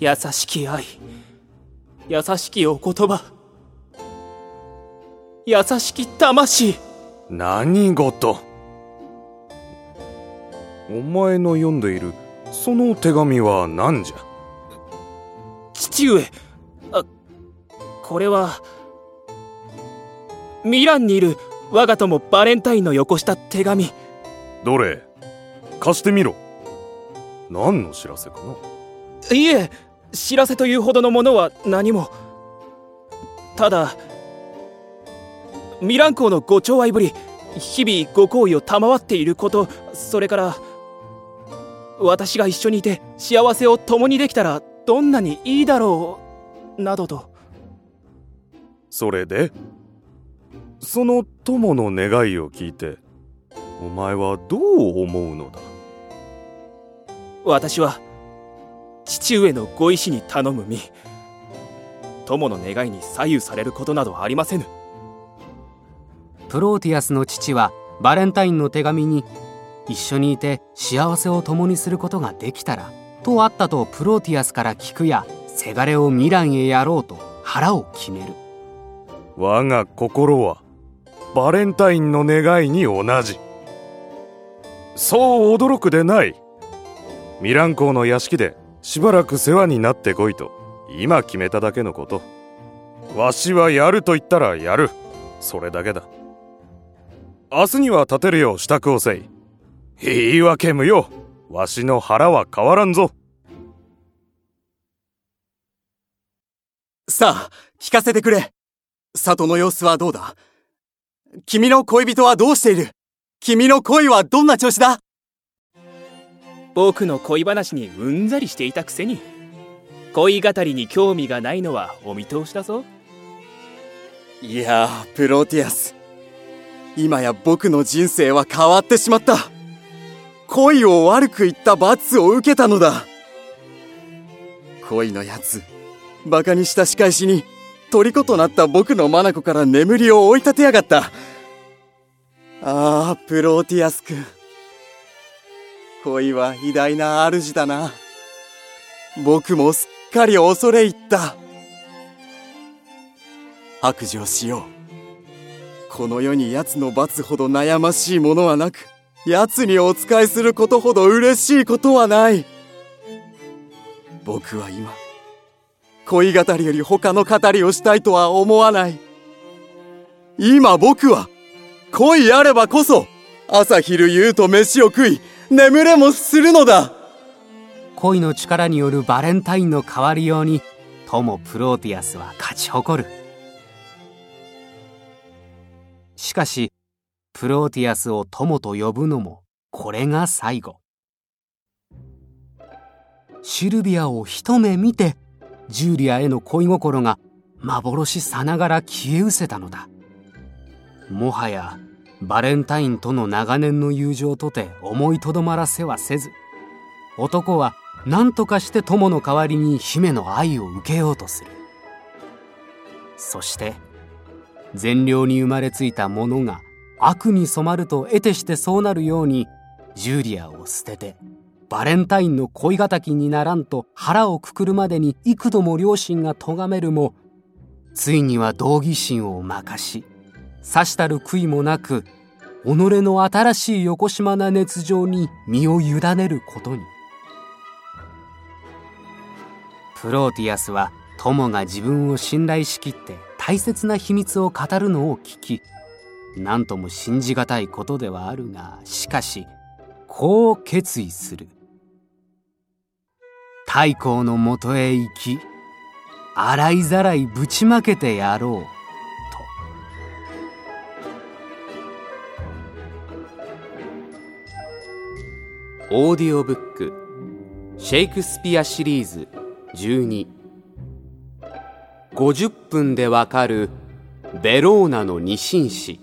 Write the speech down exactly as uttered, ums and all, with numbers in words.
優しき愛、優しきお言葉、優しき魂。 何事？お前の読んでいるその手紙は何じゃ？ 父上、あ、これはミランにいる我が友バレンタインのよこした手紙。 どれ、貸してみろ。何の知らせかな？ いえ、知らせというほどのものは何も。ただミラン公のご寵愛ぶり、日々ご好意を賜っていること、それから私が一緒にいて幸せを共にできたらどんなにいいだろうなどと。 それでその友の願いを聞いてお前はどう思うのだ？ 私は父上のご意志に頼む身、友の願いに左右されることなどありませぬ。 プローティアスの父はバレンタインの手紙に一緒にいて幸せを共にすることができたらとあったとプローティアスから聞くや、せがれをミランへやろうと腹を決める。 我が心はバレンタインの願いに同じ。そう驚くでない。ミラン公の屋敷でしばらく世話になってこいと今決めただけのこと。わしはやると言ったらやる、それだけだ。明日には立てるよう支度をせい。言い訳無用、わしの腹は変わらんぞ。 さあ聞かせてくれ。里の様子はどうだ？君の恋人はどうしている？君の恋はどんな調子だ？ 僕の恋話にうんざりしていたくせに、恋語りに興味がないのはお見通しだぞ。 いやー、プロティアス、今や僕の人生は変わってしまった。恋を悪く言った罰を受けたのだ。恋のやつ、バカにした仕返しに虜となった僕の眼から眠りを追い立てやがった。ああ、プロティアス君、恋は偉大な主だな。僕もすっかり恐れ入った。白状しよう。この世に奴の罰ほど悩ましいものはなく、奴にお仕えすることほど嬉しいことはない。僕は今、恋語りより他の語りをしたいとは思わない。今僕は、恋あればこそ、朝昼夕と飯を食い、眠れもするのだ。 恋の力によるバレンタインの変わりように友プローティアスは勝ち誇る。しかしプローティアスを友と呼ぶのもこれが最後。シルビアを一目見てジュリアへの恋心が幻さながら消え失せたのだ。もはやバレンタインとの長年の友情とて思いとどまらせはせず、男は何とかして友の代わりに姫の愛を受けようとする。そして善良に生まれついた者が悪に染まると得てしてそうなるように、ジュリアを捨ててバレンタインの恋敵にならんと腹をくくるまでに幾度も両親が咎めるも、ついには道義心を負かし、さしたる悔いもなく己の新しいよこしまな熱情に身を委ねることに。プローティアスは友が自分を信頼しきって大切な秘密を語るのを聞き、何とも信じがたいことではあるが、しかしこう決意する。太后のもとへ行き、洗いざらいぶちまけてやろうと。オーディオブックシェイクスピアシリーズじゅうに、ごじゅっぷんでわかるベローナの二紳士。